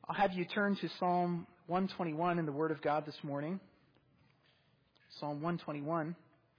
I'll have you turn to Psalm 121 in the Word of God this morning. Psalm 121.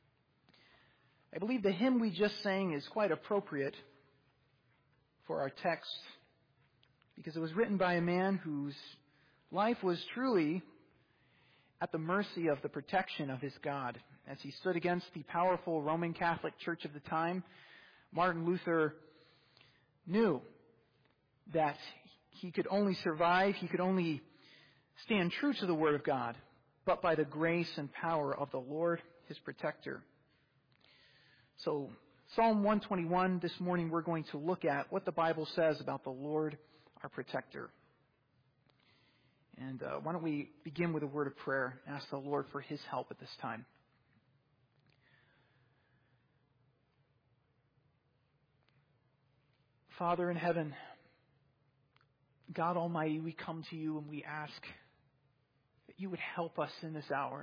I believe the hymn we just sang is quite appropriate for our text because it was written by a man whose life was truly at the mercy of the protection of his God. As he stood against the powerful Roman Catholic Church of the time, Martin Luther knew that he could only survive, he could only stand true to the Word of God, but by the grace and power of the Lord, his protector. So, Psalm 121, this morning we're going to look at what the Bible says about the Lord, our protector. And why don't we begin with a word of prayer and ask the Lord for his help at this time. Father in heaven, God Almighty, we come to you and we ask that you would help us in this hour.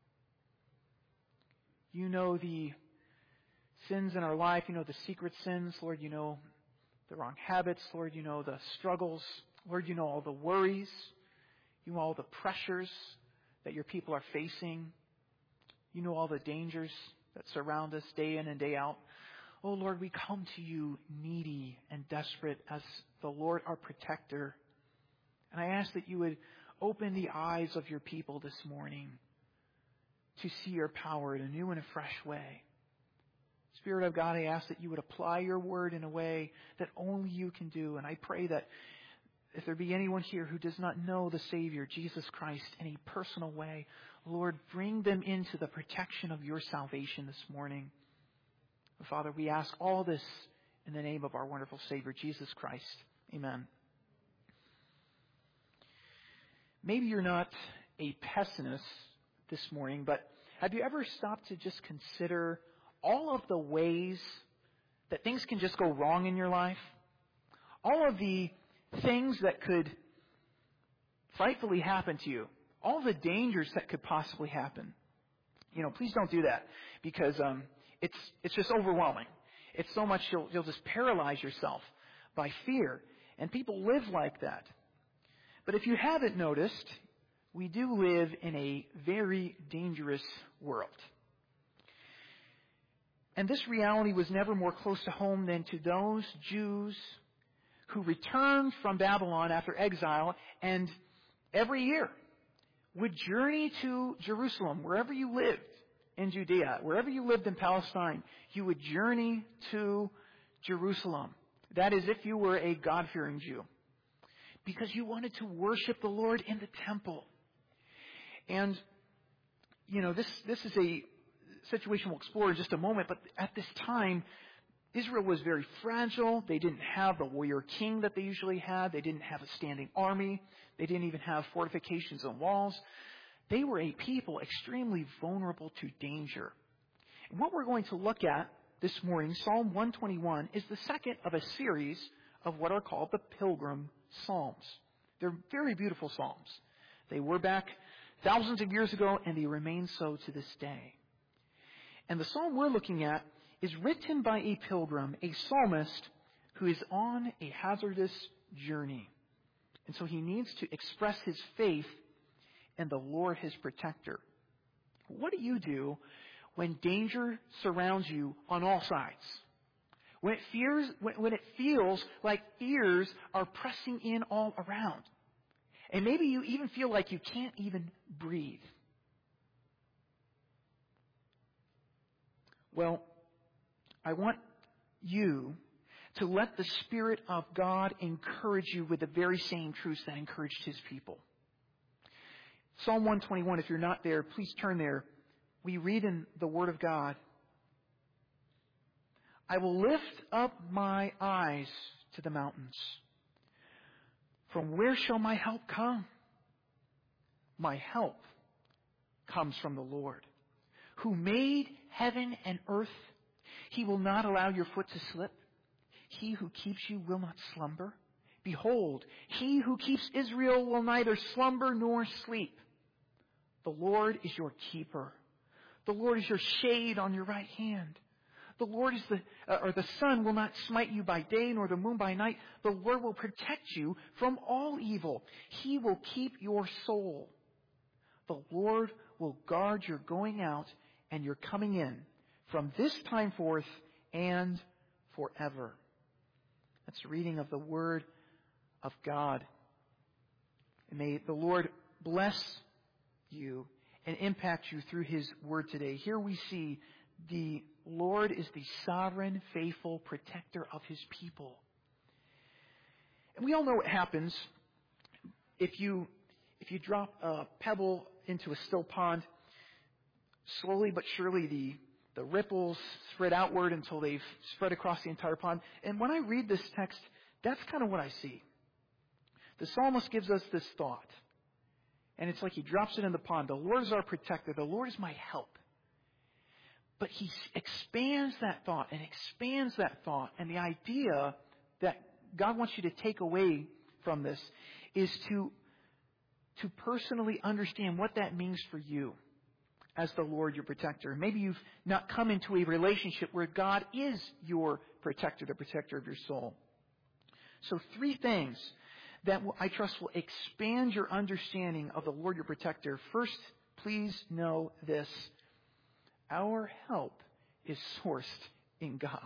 You know the sins in our life. You know the secret sins. Lord, you know the wrong habits. Lord, you know the struggles. Lord, you know all the worries. You know all the pressures that your people are facing. You know all the dangers that surround us day in and day out. Oh, Lord, we come to you needy and desperate as the Lord, our protector. And I ask that you would open the eyes of your people this morning to see your power in a new and a fresh way. Spirit of God, I ask that you would apply your word in a way that only you can do. And I pray that if there be anyone here who does not know the Savior, Jesus Christ, in a personal way, Lord, bring them into the protection of your salvation this morning. Father, we ask all this in the name of our wonderful Savior, Jesus Christ. Amen. Maybe you're not a pessimist this morning, but have you ever stopped to just consider all of the ways that things can just go wrong in your life? All of the things that could frightfully happen to you. All the dangers that could possibly happen. Please don't do that because it's just overwhelming. It's so much you'll just paralyze yourself by fear. And people live like that. But if you haven't noticed, we do live in a very dangerous world. And this reality was never more close to home than to those Jews who returned from Babylon after exile and every year would journey to Jerusalem, wherever you lived in Judea, wherever you lived in Palestine, you would journey to Jerusalem. That is, if you were a God-fearing Jew. Because you wanted to worship the Lord in the temple. And, this is a situation we'll explore in just a moment, but at this time, Israel was very fragile. They didn't have the warrior king that they usually had. They didn't have a standing army. They didn't even have fortifications and walls. They were a people extremely vulnerable to danger. And what we're going to look at this morning, Psalm 121, is the second of a series of what are called the Pilgrim Psalms. They're very beautiful psalms. They were back thousands of years ago, and they remain so to this day. And the psalm we're looking at is written by a pilgrim, a psalmist who is on a hazardous journey. And so he needs to express his faith in the Lord, his protector. What do you do when danger surrounds you on all sides? When it feels like fears are pressing in all around. And maybe you even feel like you can't even breathe. Well, I want you to let the Spirit of God encourage you with the very same truths that encouraged his people. Psalm 121, if you're not there, please turn there. We read in the Word of God, I will lift up my eyes to the mountains. From where shall my help come? My help comes from the Lord, who made heaven and earth. He will not allow your foot to slip. He who keeps you will not slumber. Behold, he who keeps Israel will neither slumber nor sleep. The Lord is your keeper. The Lord is your shade on your right hand. The Lord is the sun will not smite you by day, nor the moon by night. The Lord will protect you from all evil. He will keep your soul. The Lord will guard your going out and your coming in from this time forth and forever. That's a reading of the Word of God. And may the Lord bless you and impact you through His Word today. Here we see the Lord is the sovereign, faithful protector of His people. And we all know what happens if you drop a pebble into a still pond. Slowly but surely the ripples spread outward until they've spread across the entire pond. And when I read this text, that's kind of what I see. The psalmist gives us this thought. And it's like he drops it in the pond. The Lord is our protector. The Lord is my help. But he expands that thought and expands that thought. And the idea that God wants you to take away from this is to personally understand what that means for you as the Lord, your protector. Maybe you've not come into a relationship where God is your protector, the protector of your soul. So 3 things that I trust will expand your understanding of the Lord, your protector. First, please know this. Our help is sourced in God.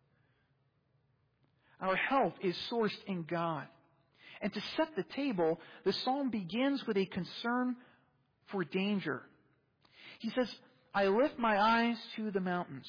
Our help is sourced in God. And to set the table, the psalm begins with a concern for danger. He says, I lift my eyes to the mountains.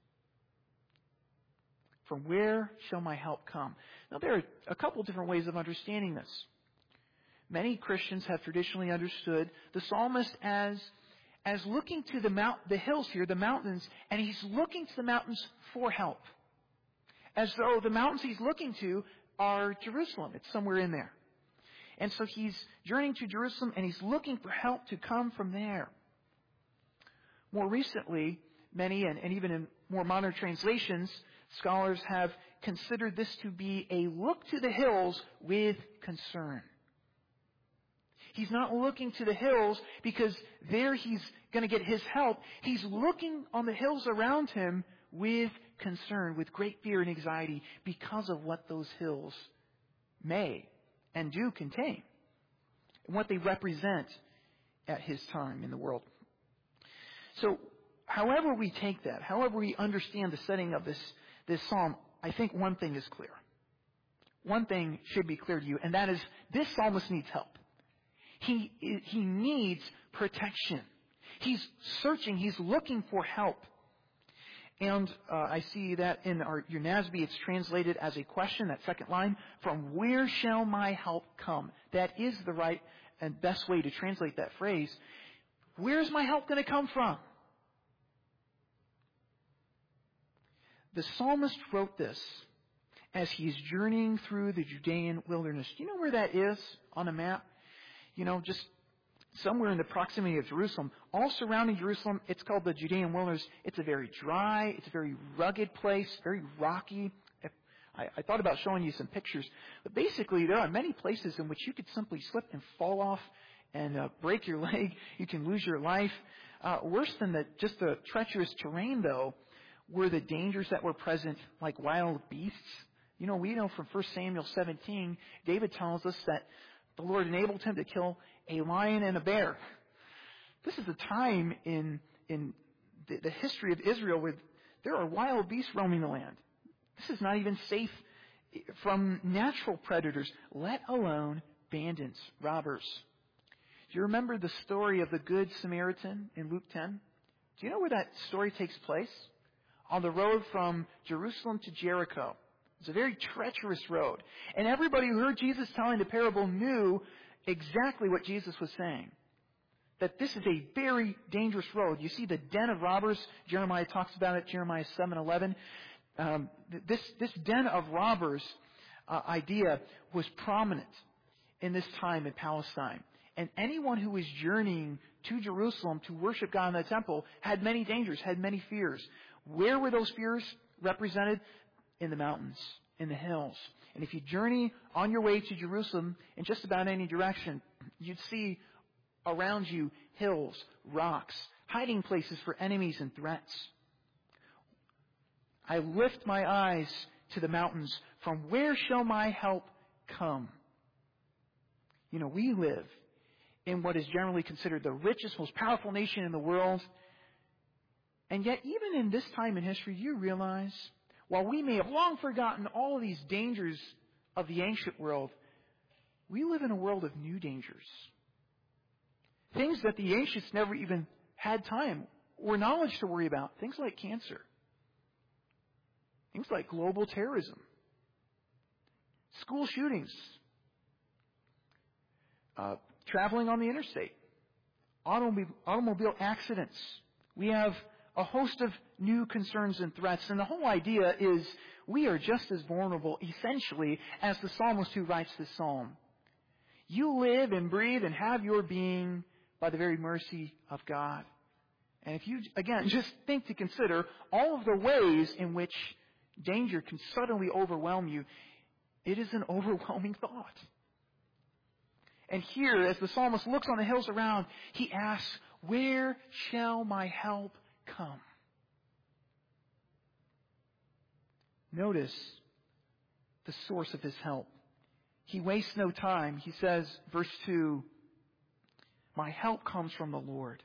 From where shall my help come? Now, there are a couple different ways of understanding this. Many Christians have traditionally understood the psalmist as looking to the hills here, the mountains, and he's looking to the mountains for help. As though the mountains he's looking to are Jerusalem. It's somewhere in there. And so he's journeying to Jerusalem and he's looking for help to come from there. More recently, many, and even in more modern translations, scholars have considered this to be a look to the hills with concern. He's not looking to the hills because there he's going to get his help. He's looking on the hills around him with concern, with great fear and anxiety because of what those hills may and do contain and what they represent at his time in the world. So, however we take that, however we understand the setting of this psalm, I think one thing is clear. One thing should be clear to you, and that is this psalmist needs help. He needs protection. He's searching. He's looking for help. And I see that in your NASB, it's translated as a question, that second line, from where shall my help come? That is the right and best way to translate that phrase. Where's my help going to come from? The psalmist wrote this as he's journeying through the Judean wilderness. Do you know where that is on a map? You know, just somewhere in the proximity of Jerusalem. All surrounding Jerusalem, it's called the Judean wilderness. It's a very dry, it's a very rugged place, very rocky. I thought about showing you some pictures. But basically, there are many places in which you could simply slip and fall off and break your leg. You can lose your life. Worse than just the treacherous terrain, though, were the dangers that were present, like wild beasts. You know, we know from 1 Samuel 17, David tells us that the Lord enabled him to kill a lion and a bear. This is a time in the history of Israel where there are wild beasts roaming the land. This is not even safe from natural predators, let alone bandits, robbers. Do you remember the story of the Good Samaritan in Luke 10? Do you know where that story takes place? On the road from Jerusalem to Jericho. It's a very treacherous road. And everybody who heard Jesus telling the parable knew exactly what Jesus was saying. That this is a very dangerous road. You see the den of robbers. Jeremiah talks about it, Jeremiah 7:11. This den of robbers idea was prominent in this time in Palestine. And anyone who was journeying to Jerusalem to worship God in the temple had many dangers, had many fears. Where were those fears represented? In the mountains, in the hills. And if you journey on your way to Jerusalem in just about any direction, you'd see around you hills, rocks, hiding places for enemies and threats. I lift my eyes to the mountains. From where shall my help come? You know, we live in what is generally considered the richest, most powerful nation in the world. And yet, even in this time in history, you realize, while we may have long forgotten all of these dangers of the ancient world, we live in a world of new dangers. Things that the ancients never even had time or knowledge to worry about. Things like cancer. Things like global terrorism. School shootings. Traveling on the interstate. Automobile accidents. We have a host of new concerns and threats. And the whole idea is we are just as vulnerable, essentially, as the psalmist who writes this psalm. You live and breathe and have your being by the very mercy of God. And if you, again, just think to consider all of the ways in which danger can suddenly overwhelm you, it is an overwhelming thought. And here, as the psalmist looks on the hills around, he asks, where shall my help come? Notice the source of his help. He wastes no time. He says, verse 2, my help comes from the Lord.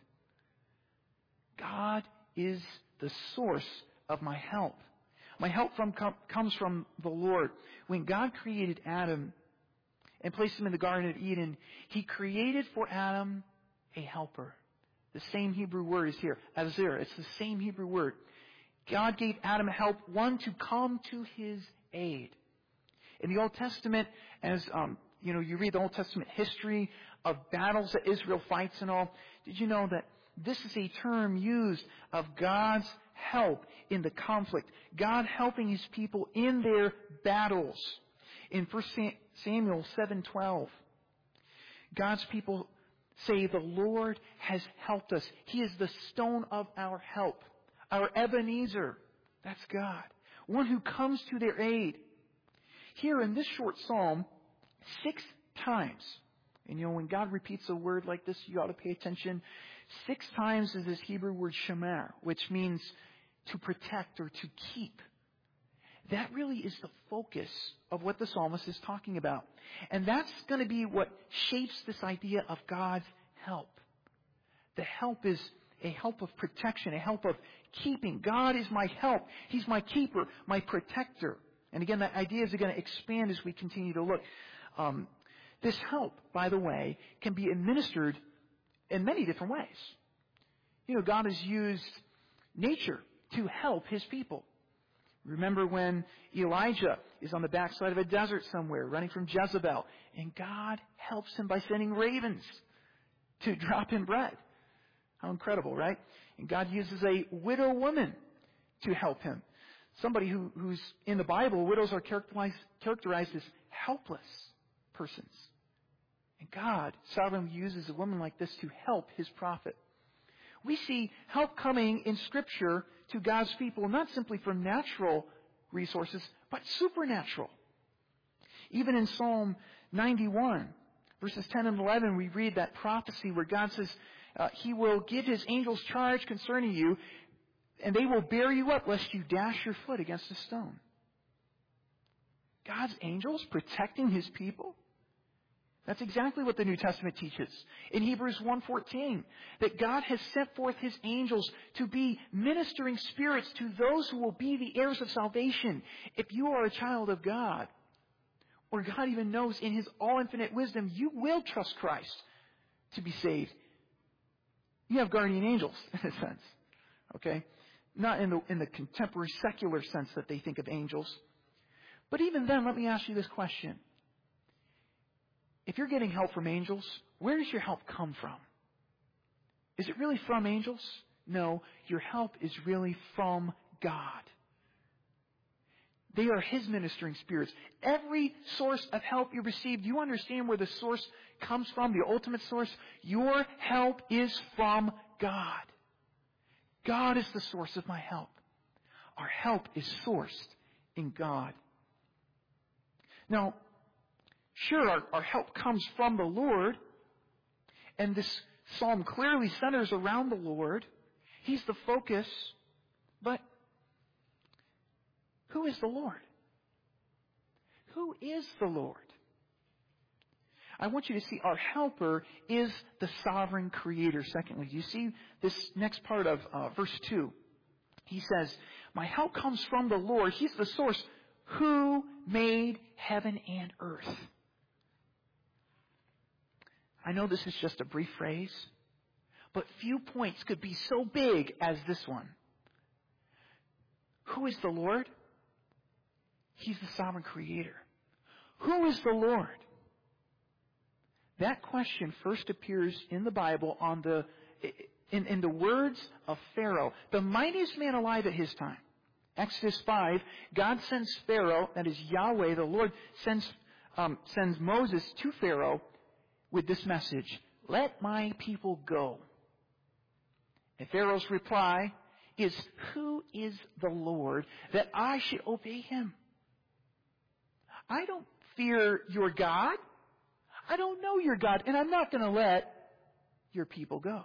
God is the source of my help. My help comes from the Lord. When God created Adam and placed him in the Garden of Eden, he created for Adam a helper. The same Hebrew word is here, Azir. It's the same Hebrew word. God gave Adam help, one to come to his aid. In the Old Testament, as you read the Old Testament history of battles that Israel fights and all, did you know that this is a term used of God's help in the conflict? God helping his people in their battles. In 1 Samuel 7:12, God's people say, the Lord has helped us. He is the stone of our help. Our Ebenezer. That's God. One who comes to their aid. Here in this short psalm, 6 times, and when God repeats a word like this, you ought to pay attention. 6 times is this Hebrew word shamar, which means to protect or to keep. That really is the focus of what the psalmist is talking about. And that's going to be what shapes this idea of God's help. The help is a help of protection, a help of keeping. God is my help. He's my keeper, my protector. And again, that idea is going to expand as we continue to look. This help, by the way, can be administered in many different ways. God has used nature to help his people. Remember when Elijah is on the backside of a desert somewhere, running from Jezebel, and God helps him by sending ravens to drop him bread. How incredible, right? And God uses a widow woman to help him. Somebody who's in the Bible, widows are characterized as helpless persons. And God sovereignly uses a woman like this to help his prophet. We see help coming in Scripture to God's people, not simply from natural resources, but supernatural. Even in Psalm 91, verses 10 and 11, we read that prophecy where God says, He will give His angels charge concerning you, and they will bear you up lest you dash your foot against a stone. God's angels protecting His people? That's exactly what the New Testament teaches. In Hebrews 1:14, that God has sent forth His angels to be ministering spirits to those who will be the heirs of salvation. If you are a child of God, or God even knows in His all-infinite wisdom, you will trust Christ to be saved. You have guardian angels, in a sense. Okay? Not in the contemporary secular sense that they think of angels. But even then, let me ask you this question. If you're getting help from angels, where does your help come from? Is it really from angels? No, your help is really from God. They are His ministering spirits. Every source of help you receive, do you understand where the source comes from, the ultimate source? Your help is from God. God is the source of my help. Our help is sourced in God. Now, sure, our help comes from the Lord, and this psalm clearly centers around the Lord. He's the focus, but Who is the Lord? Who is the Lord? I want you to see our helper is the sovereign creator. Secondly, do you see this next part of verse 2? He says, my help comes from the Lord. He's the source. Who made heaven and earth? I know this is just a brief phrase, but few points could be so big as this one. Who is the Lord? He's the sovereign creator. Who is the Lord? That question first appears in the Bible in the words of Pharaoh, the mightiest man alive at his time. Exodus 5, God sends Pharaoh, that is Yahweh, the Lord, sends Moses to Pharaoh with this message, let my people go. And Pharaoh's reply is, who is the Lord that I should obey him? I don't fear your God. I don't know your God, and I'm not going to let your people go.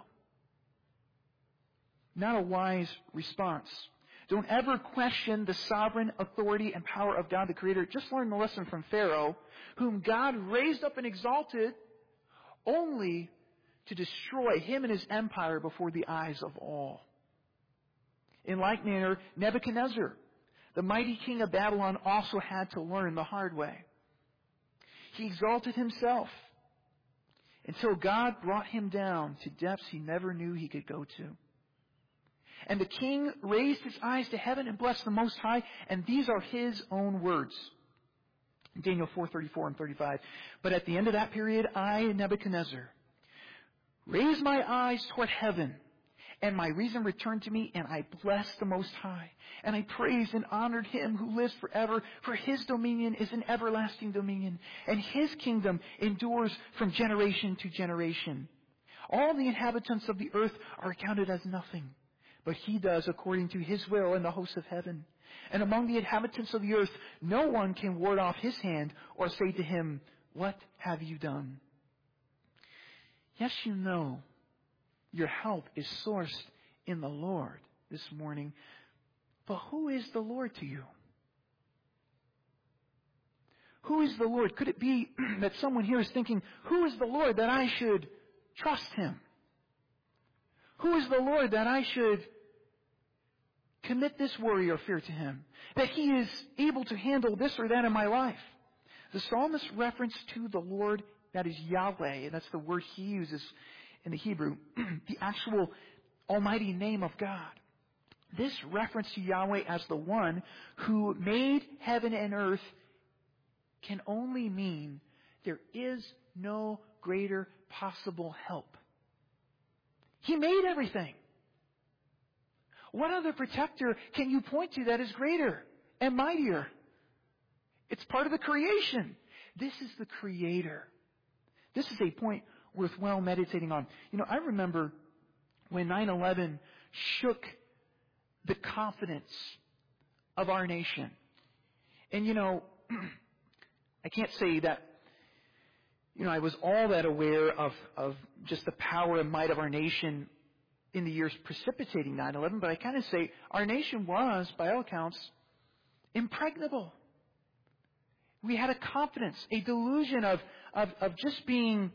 Not a wise response. Don't ever question the sovereign authority and power of God the Creator. Just learn the lesson from Pharaoh, whom God raised up and exalted only to destroy him and his empire before the eyes of all. In like manner, Nebuchadnezzar, the mighty king of Babylon, also had to learn the hard way. He exalted himself until God brought him down to depths he never knew he could go to. And the king raised his eyes to heaven and blessed the Most High, and these are his own words. Daniel 4:34 and 35. But at the end of that period, I, Nebuchadnezzar, raised my eyes toward heaven, and my reason returned to me, and I blessed the Most High. And I praised and honored him who lives forever, for his dominion is an everlasting dominion, and his kingdom endures from generation to generation. All the inhabitants of the earth are accounted as nothing, but he does according to his will in the hosts of heaven. And among the inhabitants of the earth, no one can ward off his hand or say to him, what have you done? Yes, you know your help is sourced in the Lord this morning. But who is the Lord to you? Who is the Lord? Could it be that someone here is thinking, who is the Lord that I should trust him? Who is the Lord that I should commit this worry or fear to him? That he is able to handle this or that in my life? The psalmist reference to the Lord, that is Yahweh, and that's the word he uses in the Hebrew, the actual almighty name of God. This reference to Yahweh as the one who made heaven and earth can only mean there is no greater possible help. He made everything. What other protector can you point to that is greater and mightier? It's part of the creation. This is the Creator. This is a point worth well meditating on. I remember when 9/11 shook the confidence of our nation. And I can't say that I was all that aware of just the power and might of our nation in the years precipitating 9/11, but I kind of say our nation was, by all accounts, impregnable. We had a confidence, a delusion of just being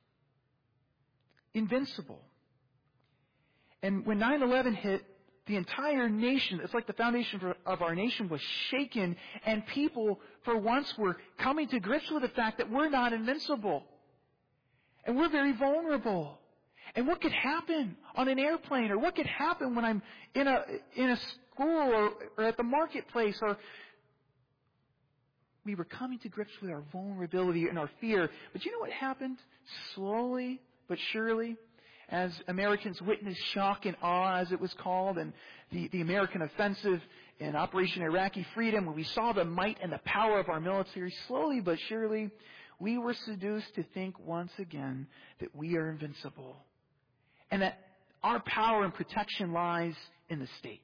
invincible. And when 9/11 hit, the entire nation, it's like the foundation of our nation was shaken, and people, for once, were coming to grips with the fact that we're not invincible. And we're very vulnerable. And what could happen on an airplane, or what could happen when I'm in a school or at the marketplace, or we were coming to grips with our vulnerability and our fear. But you know what happened? Slowly but surely, as Americans witnessed shock and awe, as it was called, and the American offensive in Operation Iraqi Freedom, when we saw the might and the power of our military, slowly but surely, we were seduced to think once again that we are invincible, and that our power and protection lies in the state.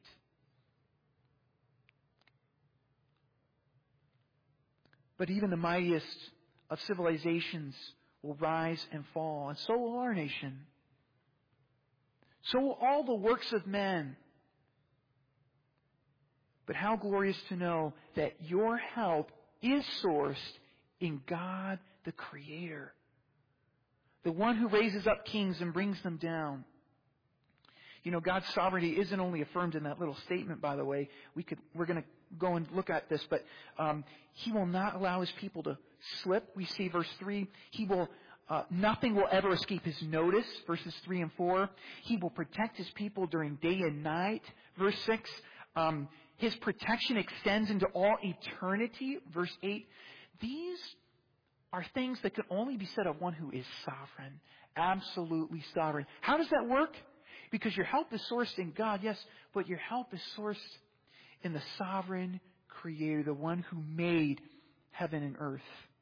But even the mightiest of civilizations will rise and fall, and so will our nation. So will all the works of men. But how glorious to know that your help is sourced in God the Creator, the one who raises up kings and brings them down. You know, God's sovereignty isn't only affirmed in that little statement, by the way. We're going to go and look at this, but He will not allow His people to slip. We see verse 3. Nothing will ever escape His notice, verses 3 and 4. He will protect His people during day and night, verse 6. His protection extends into all eternity, verse 8. These are things that can only be said of one who is sovereign, absolutely sovereign. How does that work? Because your help is sourced in God, yes, but your help is sourced in the sovereign Creator, the one who made heaven and earth.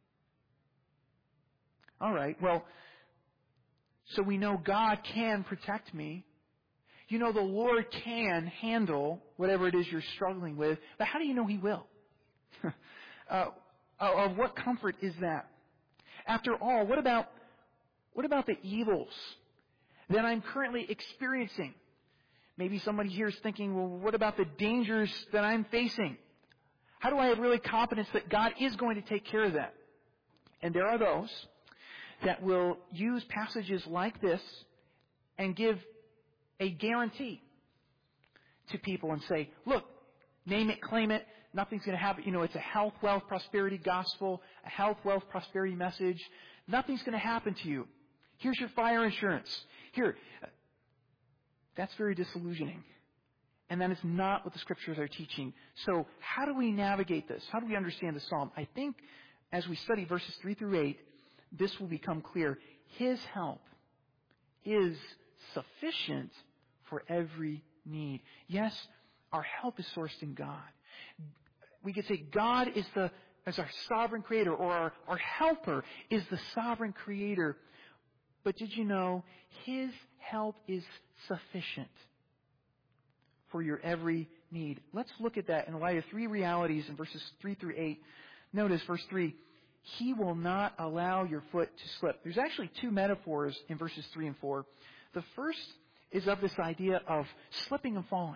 All right, well, so we know God can protect me. You know the Lord can handle whatever it is you're struggling with, but how do you know He will? Of what comfort is that? After all, what about the evils that I'm currently experiencing? Maybe somebody here is thinking, well, what about the dangers that I'm facing? How do I have really confidence that God is going to take care of that? And there are those that will use passages like this and give a guarantee to people and say, look, name it, claim it, nothing's going to happen. You know, it's a health, wealth, prosperity gospel, a health, wealth, prosperity message. Nothing's going to happen to you. Here's your fire insurance. Here. That's very disillusioning. And that is not what the Scriptures are teaching. So how do we navigate this? How do we understand the Psalm? I think as we study verses 3 through 8, this will become clear. His help is sufficient for every need. Yes, our help is sourced in God. We could say God is as our sovereign creator, or our helper is the sovereign creator. But did you know His help is sufficient for your every need? Let's look at that in light of three realities in verses 3 through 8. Notice verse 3. He will not allow your foot to slip. There's actually two metaphors in verses 3 and 4. The first is of this idea of slipping and falling.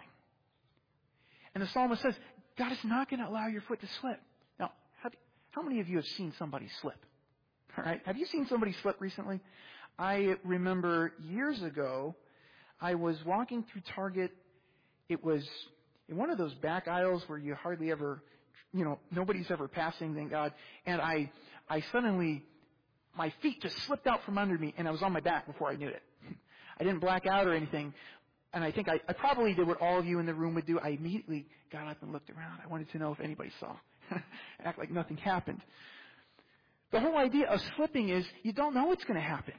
And the psalmist says, God is not going to allow your foot to slip. Now, how many of you have seen somebody slip? All right. Have you seen somebody slip recently? I remember years ago, I was walking through Target. It was in one of those back aisles where you hardly ever, nobody's ever passing, thank God. And I suddenly, my feet just slipped out from under me, and I was on my back before I knew it. I didn't black out or anything. And I think I probably did what all of you in the room would do. I immediately got up and looked around. I wanted to know if anybody saw. Act like nothing happened. The whole idea of slipping is you don't know what's going to happen.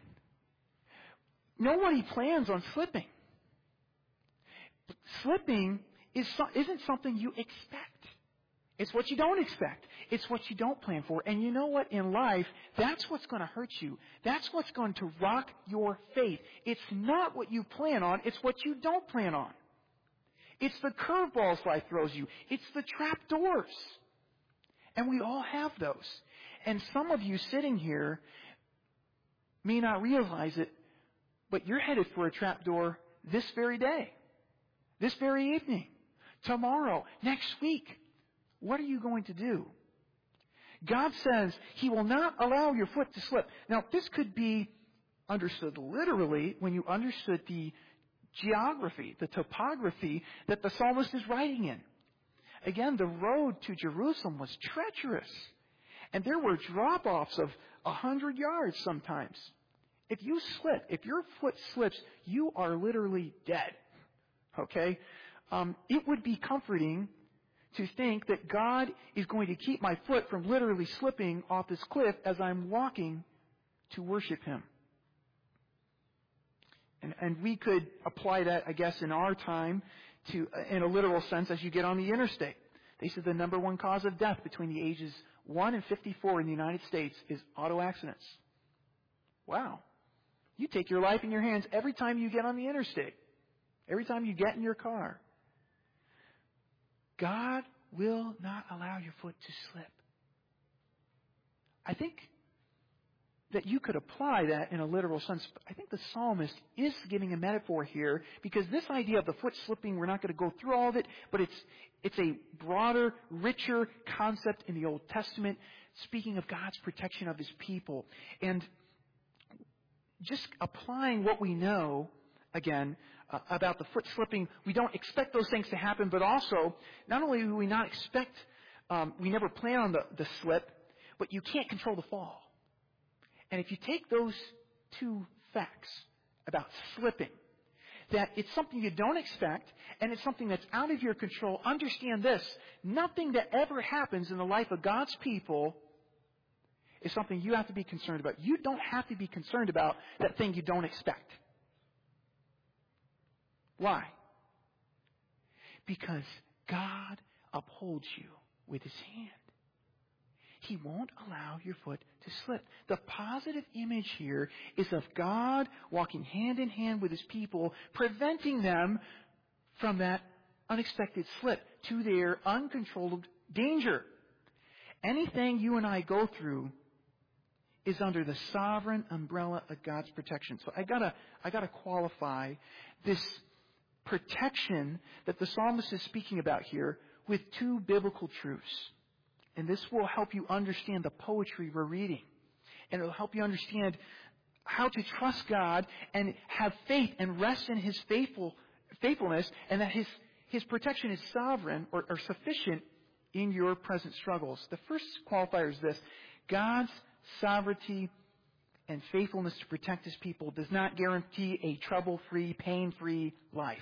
Nobody plans on slipping. Slipping isn't something you expect. It's what you don't expect. It's what you don't plan for. And you know what? In life, that's what's going to hurt you. That's what's going to rock your faith. It's not what you plan on. It's what you don't plan on. It's the curveballs life throws you. It's the trap doors. And we all have those. And some of you sitting here may not realize it, but you're headed for a trap door this very day, this very evening, tomorrow, next week. What are you going to do? God says He will not allow your foot to slip. Now, this could be understood literally when you understood the geography, the topography that the psalmist is writing in. Again, the road to Jerusalem was treacherous. And there were drop-offs of 100 yards sometimes. If you slip, if your foot slips, you are literally dead. Okay? It would be comforting to think that God is going to keep my foot from literally slipping off this cliff as I'm walking to worship Him. And we could apply that, I guess, in our time to, in a literal sense, as you get on the interstate. They said the number one cause of death between the ages 1 and 54 in the United States is auto accidents. Wow. You take your life in your hands every time you get on the interstate. Every time you get in your car. God will not allow your foot to slip. I think that you could apply that in a literal sense. I think the psalmist is giving a metaphor here, because this idea of the foot slipping, we're not going to go through all of it, but it's a broader, richer concept in the Old Testament, speaking of God's protection of His people. And just applying what we know, again, about the foot slipping, we don't expect those things to happen, but also, not only do we not expect, we never plan on the slip, but you can't control the fall. And if you take those two facts about slipping, that it's something you don't expect, and it's something that's out of your control, understand this: nothing that ever happens in the life of God's people is something you have to be concerned about. You don't have to be concerned about that thing you don't expect. Why? Because God upholds you with His hand. He won't allow your foot to slip. The positive image here is of God walking hand in hand with His people, preventing them from that unexpected slip to their uncontrolled danger. Anything you and I go through is under the sovereign umbrella of God's protection. So I gotta qualify this protection that the psalmist is speaking about here with two biblical truths. And this will help you understand the poetry we're reading. And it will help you understand how to trust God and have faith and rest in His faithfulness, and that His protection is sovereign or sufficient in your present struggles. The first qualifier is this: God's sovereignty and faithfulness to protect His people does not guarantee a trouble-free, pain-free life.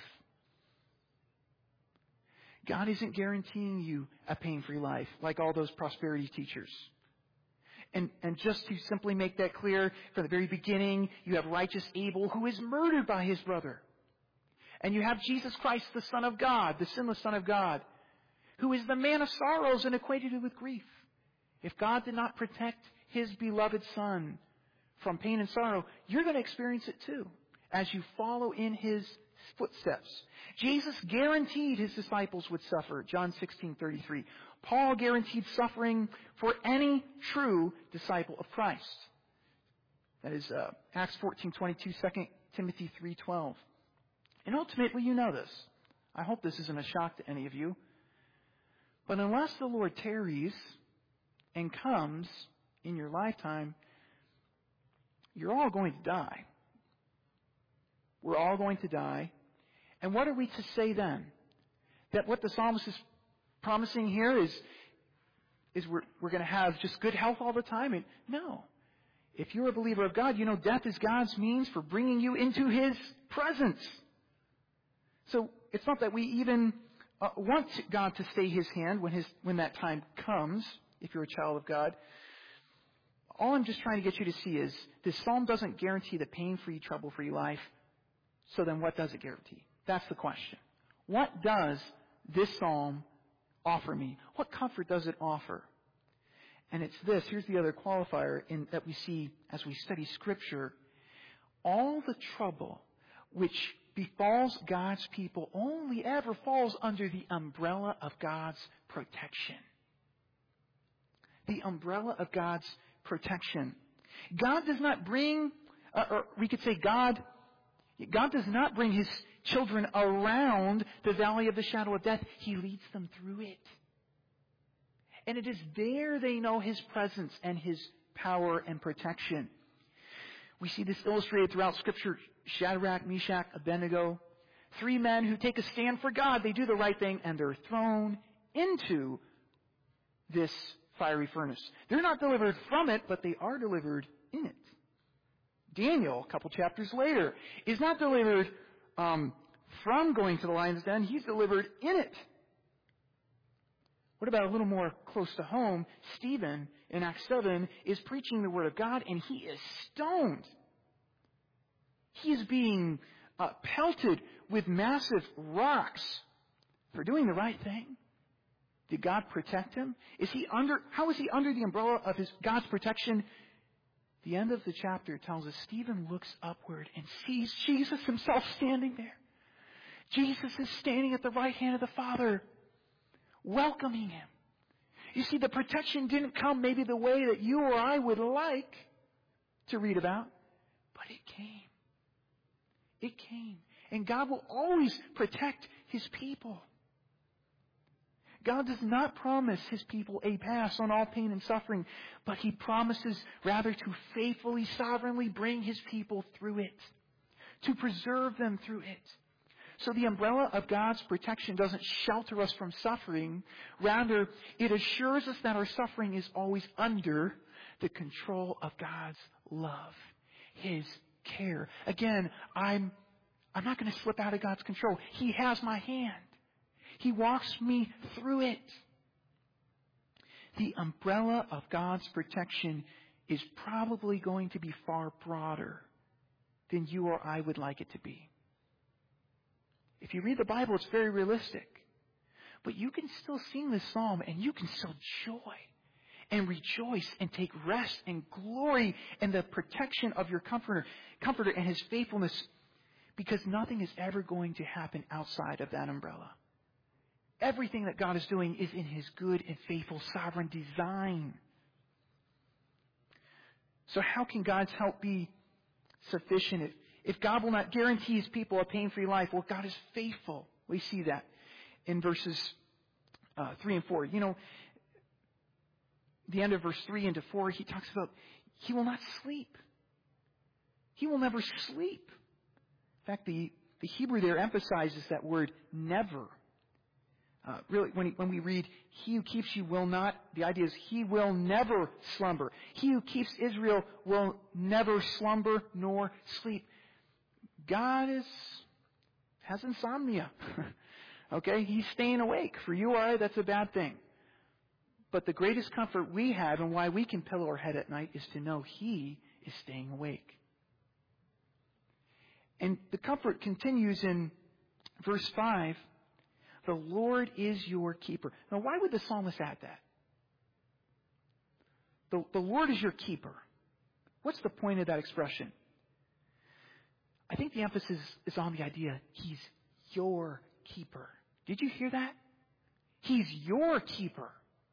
God isn't guaranteeing you a pain-free life like all those prosperity teachers. And just to simply make that clear, from the very beginning, you have righteous Abel, who is murdered by his brother. And you have Jesus Christ, the Son of God, the sinless Son of God, who is the man of sorrows and acquainted with grief. If God did not protect His beloved Son from pain and sorrow, you're going to experience it too, as you follow in His footsteps. Jesus guaranteed His disciples would suffer, John 16:33. Paul guaranteed suffering for any true disciple of Christ. That is Acts 14:22, 2 Timothy 3:12. And ultimately, you know this. I hope this isn't a shock to any of you. But unless the Lord tarries and comes in your lifetime, you're all going to die. We're all going to die. And what are we to say then? That what the psalmist is promising here is we're going to have just good health all the time? And no. If you're a believer of God, you know death is God's means for bringing you into His presence. So it's not that we even want God to stay His hand when that time comes, if you're a child of God. All I'm just trying to get you to see is this psalm doesn't guarantee the pain-free, trouble-free life. So then what does it guarantee? That's the question. What does this psalm offer me? What comfort does it offer? And it's this. Here's the other qualifier that we see as we study Scripture. All the trouble which befalls God's people only ever falls under the umbrella of God's protection. The umbrella of God's protection. God does not bring, or we could say God does not bring His children around the valley of the shadow of death. He leads them through it. And it is there they know His presence and His power and protection. We see this illustrated throughout Scripture. Shadrach, Meshach, Abednego. 3 men who take a stand for God. They do the right thing and they're thrown into this fiery furnace. They're not delivered from it, but they are delivered in it. Daniel, a couple chapters later, is not delivered from going to the lion's den. He's delivered in it. What about a little more close to home? Stephen, in Acts 7, is preaching the Word of God, and he is stoned. He is being pelted with massive rocks for doing the right thing. Did God protect him? How is he under the umbrella of God's protection? The end of the chapter tells us Stephen looks upward and sees Jesus Himself standing there. Jesus is standing at the right hand of the Father, welcoming him. You see, the protection didn't come maybe the way that you or I would like. to read about, but it came. It came. And God will always protect His people. God does not promise His people a pass on all pain and suffering, but He promises rather to faithfully, sovereignly bring His people through it, to preserve them through it. So the umbrella of God's protection doesn't shelter us from suffering. Rather, it assures us that our suffering is always under the control of God's love, His care. Again, I'm not going to slip out of God's control. He has my hand. He walks me through it. The umbrella of God's protection is probably going to be far broader than you or I would like it to be. If you read the Bible, it's very realistic. But you can still sing this psalm and you can still joy and rejoice and take rest and glory in the protection of your comforter and His faithfulness, because nothing is ever going to happen outside of that umbrella. Everything that God is doing is in His good and faithful sovereign design. So how can God's help be sufficient? If God will not guarantee His people a pain-free life, well, God is faithful. We see that in verses 3 and 4. You know, the end of verse 3 into 4, He talks about He will not sleep. He will never sleep. In fact, the Hebrew there emphasizes that word never. Really, when we read, He who keeps you will not, the idea is He will never slumber. He who keeps Israel will never slumber nor sleep. God has insomnia. Okay? He's staying awake. For you or I, that's a bad thing. But the greatest comfort we have and why we can pillow our head at night is to know He is staying awake. And the comfort continues in verse 5. The Lord is your keeper. Now, why would the psalmist add that? The Lord is your keeper. What's the point of that expression? I think the emphasis is on the idea He's your keeper. Did you hear that? He's your keeper.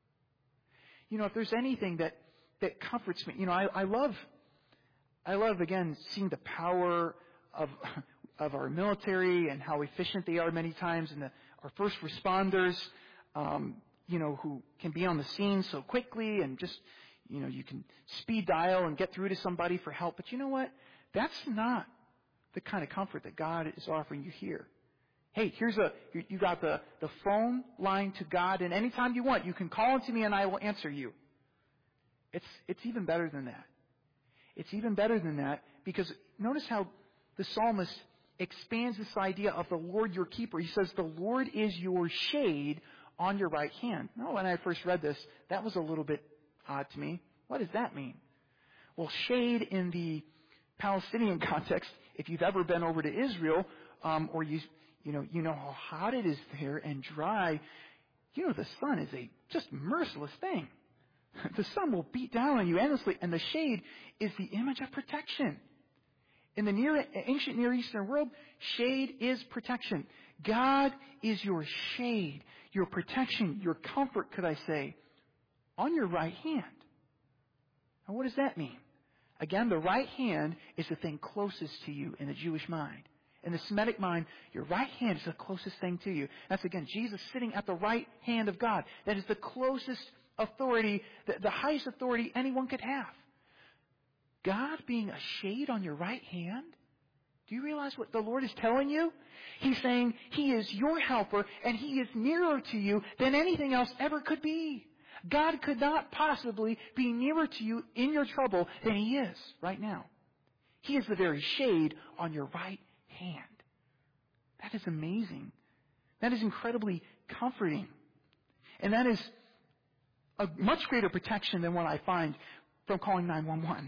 You know, if there's anything that comforts me, you know, I love again seeing the power of our military and how efficient they are many times, and our first responders, you know, who can be on the scene so quickly and just, you know, you can speed dial and get through to somebody for help. But you know what? That's not the kind of comfort that God is offering you here. Hey, you got the phone line to God, and anytime you want, you can call into me and I will answer you. It's even better than that. It's even better than that, because notice how the psalmist expands this idea of the Lord your keeper. He says, the Lord is your shade on your right hand. Now, when I first read this, that was a little bit odd to me. What does that mean? Well, shade in the Palestinian context, if you've ever been over to Israel, or you know how hot it is there and dry, you know the sun is a just merciless thing. The sun will beat down on you endlessly, and the shade is the image of protection. In the ancient Near Eastern world, shade is protection. God is your shade, your protection, your comfort, could I say, on your right hand. Now, what does that mean? Again, the right hand is the thing closest to you in the Jewish mind. In the Semitic mind, your right hand is the closest thing to you. That's, again, Jesus sitting at the right hand of God. That is the closest authority, the highest authority anyone could have. God being a shade on your right hand? Do you realize what the Lord is telling you? He's saying He is your helper, and He is nearer to you than anything else ever could be. God could not possibly be nearer to you in your trouble than He is right now. He is the very shade on your right hand. That is amazing. That is incredibly comforting. And that is a much greater protection than what I find from calling 911.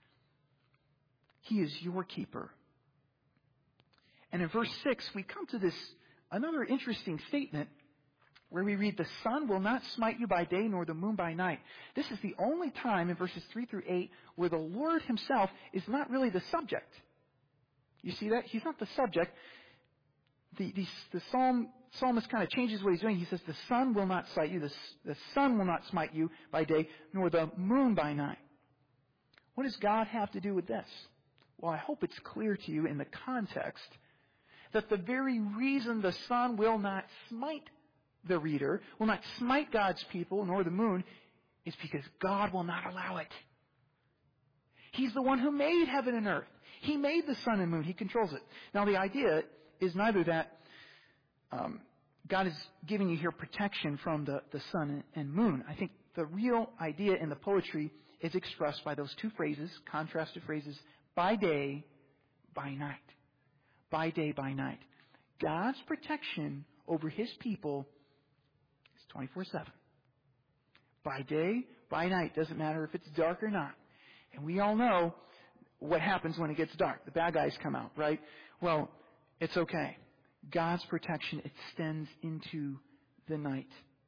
He is your keeper. And in verse 6, we come to another interesting statement where we read, the sun will not smite you by day nor the moon by night. This is the only time in verses 3 through 8 where the Lord Himself is not really the subject. You see that? He's not the subject. The psalmist kind of changes what he's doing. He says, the sun will not smite you, the sun will not smite you by day, nor the moon by night. What does God have to do with this? Well, I hope it's clear to you in the context that the very reason the sun will not smite the reader, will not smite God's people, nor the moon, is because God will not allow it. He's the one who made heaven and earth. He made the sun and moon. He controls it. Now, the idea is neither that God is giving you here protection from the sun and moon. I think the real idea in the poetry is expressed by those two phrases, contrasted phrases, by day, by night. By day, by night. God's protection over His people is 24/7. By day, by night. Doesn't matter if it's dark or not. And we all know what happens when it gets dark. The bad guys come out, right? Well, it's okay. God's protection extends into the night.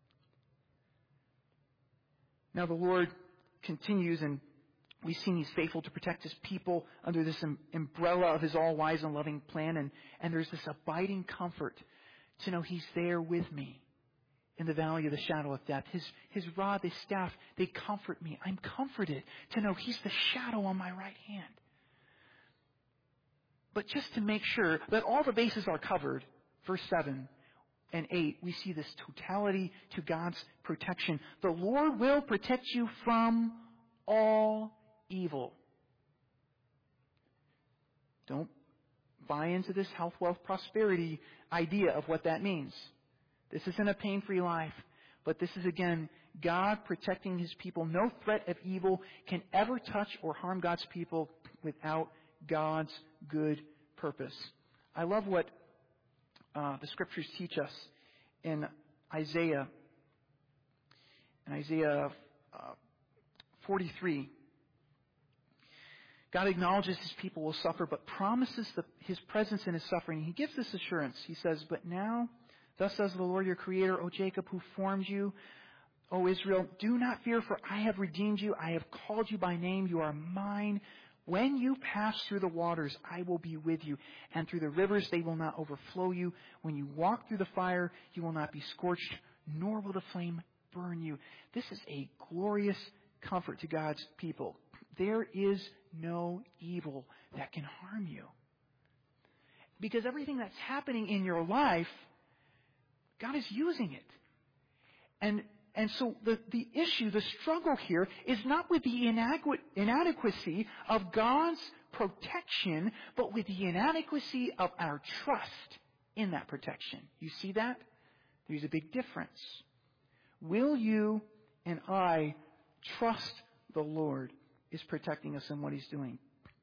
Now the Lord continues, and we've seen He's faithful to protect His people under this umbrella of His all-wise and loving plan. And there's this abiding comfort to know He's there with me in the valley of the shadow of death. His rod, His staff, they comfort me. I'm comforted to know He's the shadow on my right hand. But just to make sure that all the bases are covered, verse 7 and 8, we see this totality to God's protection. The Lord will protect you from all evil. Don't buy into this health, wealth, prosperity idea of what that means. This isn't a pain-free life, but this is, again, God protecting His people. No threat of evil can ever touch or harm God's people without God's good purpose. I love what the Scriptures teach us in Isaiah. In Isaiah 43, God acknowledges His people will suffer, but promises His presence in His suffering. He gives this assurance. He says, "But now, thus says the Lord your Creator, O Jacob, who formed you, O Israel, do not fear, for I have redeemed you. I have called you by name. You are mine. When you pass through the waters, I will be with you. And through the rivers, they will not overflow you. When you walk through the fire, you will not be scorched, nor will the flame burn you." This is a glorious comfort to God's people. There is no evil that can harm you. Because everything that's happening in your life, God is using it. And so the issue, the struggle here is not with the inadequacy of God's protection, but with the inadequacy of our trust in that protection. You see that? There's a big difference. Will you and I trust the Lord is protecting us in what He's doing?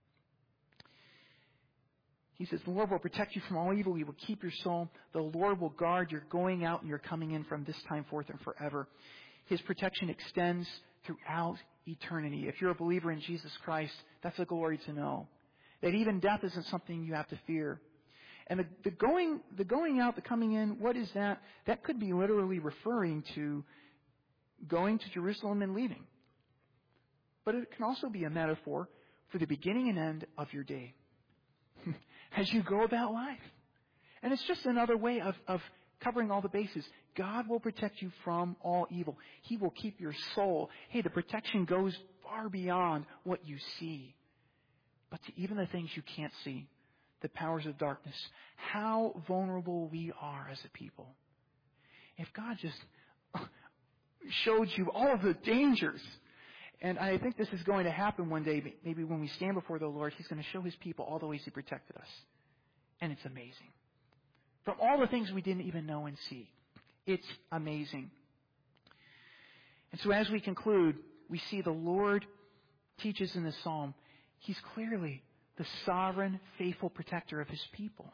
He says, "The Lord will protect you from all evil. He will keep your soul. The Lord will guard your going out and your coming in from this time forth and forever." His protection extends throughout eternity. If you're a believer in Jesus Christ, that's a glory to know. That even death isn't something you have to fear. And the going out, the coming in, what is that? That could be literally referring to going to Jerusalem and leaving. But it can also be a metaphor for the beginning and end of your day. As you go about life. And it's just another way of covering all the bases. God will protect you from all evil. He will keep your soul. Hey, the protection goes far beyond what you see. But to even the things you can't see, the powers of darkness, how vulnerable we are as a people. If God just showed you all of the dangers. And I think this is going to happen one day. Maybe when we stand before the Lord, He's going to show His people all the ways He protected us. And it's amazing. From all the things we didn't even know and see. It's amazing. And so as we conclude, we see the Lord teaches in this psalm, He's clearly the sovereign, faithful protector of His people.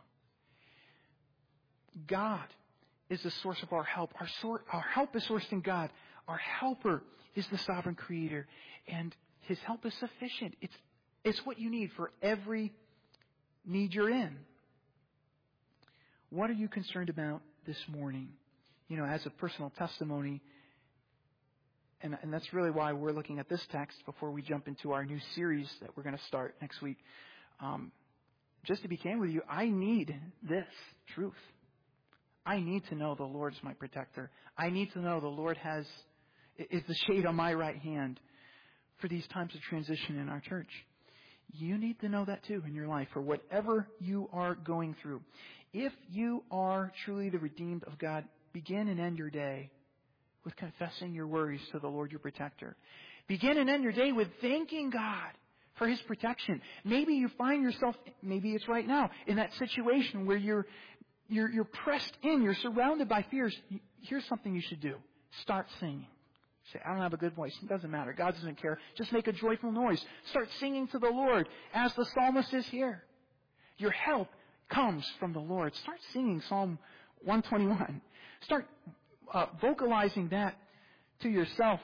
God is the source of our help. Our help is sourced in God. Our helper is the sovereign creator. And His help is sufficient. It's what you need for every need you're in. What are you concerned about this morning? You know, as a personal testimony, and that's really why we're looking at this text before we jump into our new series that we're going to start next week. Just to be candid with you, I need this truth. I need to know the Lord's my protector. I need to know the Lord is the shade on my right hand for these times of transition in our church. You need to know that too in your life for whatever you are going through. If you are truly the redeemed of God, begin and end your day with confessing your worries to the Lord your protector. Begin and end your day with thanking God for His protection. Maybe you find yourself, maybe it's right now, in that situation where you're pressed in, you're surrounded by fears. Here's something you should do. Start singing. Say, I don't have a good voice. It doesn't matter. God doesn't care. Just make a joyful noise. Start singing to the Lord as the psalmist is here. Your help comes from the Lord. Start singing Psalm 121. Start vocalizing that to yourself.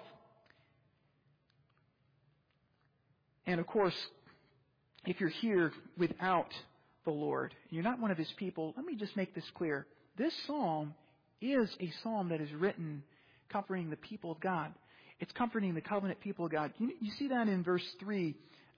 And of course, if you're here without the Lord, you're not one of His people, let me just make this clear. This psalm is a psalm that is written comforting the people of God. It's comforting the covenant people of God. You see that in verse 3.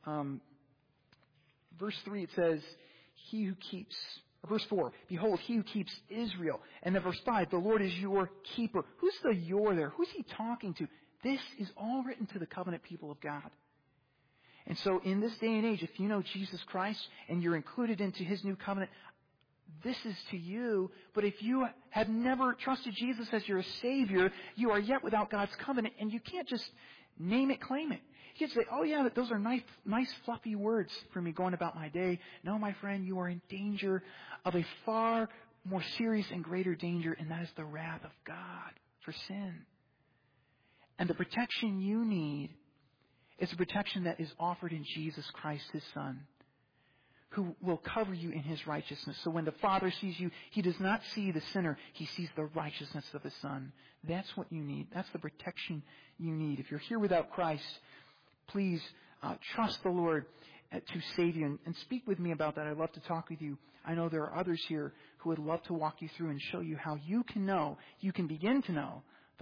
Verse 3 it says, He who keeps, verse 4, behold, He who keeps Israel. And then verse 5, the Lord is your keeper. Who's the your there? Who's He talking to? This is all written to the covenant people of God. And so in this day and age, if you know Jesus Christ and you're included into His new covenant, this is to you. But if you have never trusted Jesus as your Savior, you are yet without God's covenant, and you can't just name it, claim it. You can't say, oh yeah, those are nice fluffy words for me going about my day. No, my friend, you are in danger of a far more serious and greater danger, and that is the wrath of God for sin. And the protection you need is a protection that is offered in Jesus Christ, His Son, who will cover you in His righteousness. So when the Father sees you, He does not see the sinner. He sees the righteousness of His Son. That's what you need. That's the protection you need. If you're here without Christ, please trust the Lord to save you. And speak with me about that. I'd love to talk with you. I know there are others here who would love to walk you through and show you how you can begin to know